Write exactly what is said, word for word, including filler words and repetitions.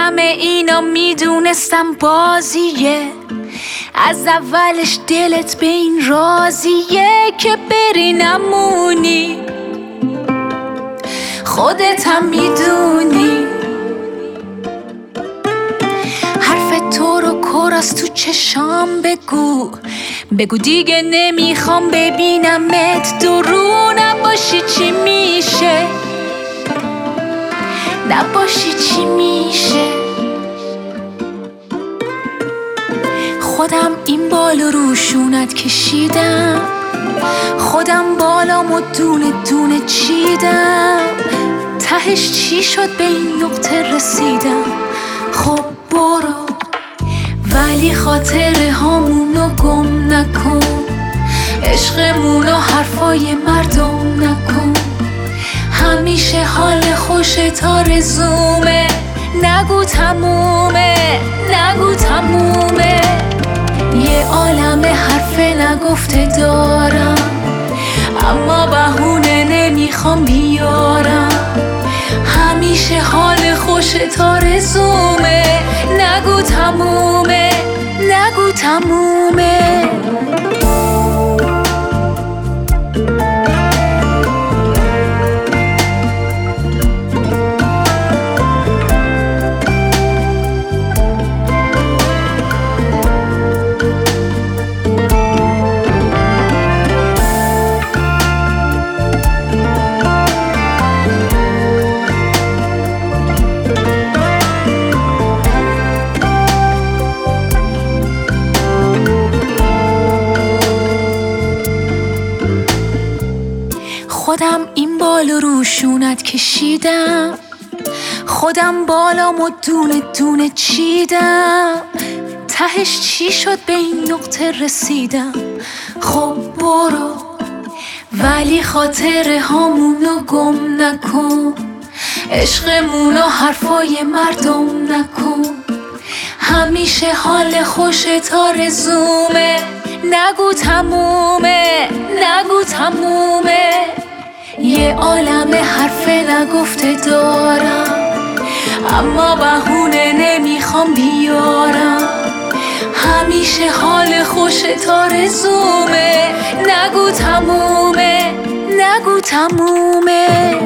همه اینا میدونستم بازیه، از اولش دلت به این راضیه که بری نمونی، خودت هم میدونی. حرف تو رو کر از تو چشام بگو، بگو دیگه نمیخوام ببینمت درو. نباشی چی میشه، نباشی چی میشه. خودم این بالو روشونت کشیدم، خودم بالامو دونه دونه چیدم، تهش چی شد به این نقطه رسیدم. خب برو ولی خاطره هامونو گم نکن، عشقمونو حرفای مردم نکن. همیشه حال خوشت آرزومه، نگو تمومه، نگو تمومه. یه عالم حرف نگفته دارم، اما بهونه نمیخوام بیارم. همیشه حال خوشت آرزومه، نگو تمومه، نگو تمومه. خودم این بالو روشونت کشیدم، خودم بالامو دونه دونه چیدم، تهش چی شد به این نقطه رسیدم. خب برو ولی خاطره هامونو گم نکن، عشقمونو حرفای مردم نکن. همیشه حال خوشت آرزومه، نگو تمومه، نگو تمومه. یه عالم حرف نگفته دارم، اما بهونه نمیخوام بیارم. همیشه حال خوشت آرزومه، نگو تمومه، نگو تمومه.